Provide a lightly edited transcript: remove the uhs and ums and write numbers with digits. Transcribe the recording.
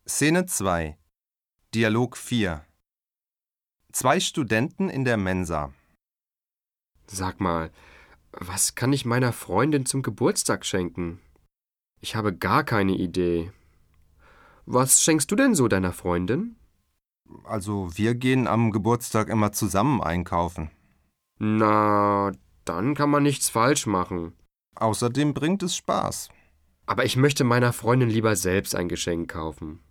Szene 2. Dialog 4. 2 Studenten in der Mensa. Sag mal, was kann ich meiner Freundin zum Geburtstag schenken? Ich habe gar keine Idee. Was schenkst du denn so deiner Freundin? Also wir gehen am Geburtstag immer zusammen einkaufen. Na, dann kann man nichts falsch machen. Außerdem bringt es Spaß. Aber ich möchte meiner Freundin lieber selbst ein Geschenk kaufen.